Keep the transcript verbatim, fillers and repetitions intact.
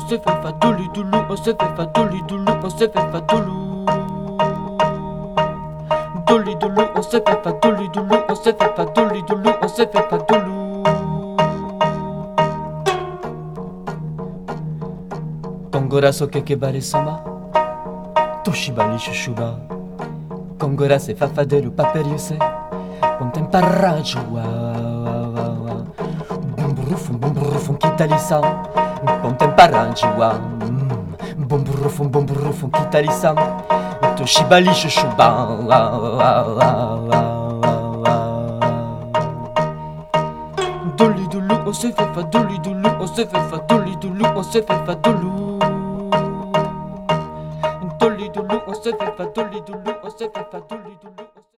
se fait fa doulu doulou, on se fait fa doulu doulou, on se fait fa doulou. Doulu doulou, on se fait fa doulu doulou, on se fait fa doulu doulou, on se fait fa doulou. Kongora soke kebare sama, Toshibali shushuba. Kongora se fafaderu paperiuse, pontem parraggio wa wa wa. Bumburufum bumburufum kitalisa, pontem parraggio wa. Bumburufum bumburufum kitalisa, Toshibali shushuba wa wa wa wa wa. Doli dolu, on se fait fa doli dolu, on se fait fa doli dolu, on se fait fa dolu. Doli dolu, on se fait fa doli dolu, on se fait fa doli dolu.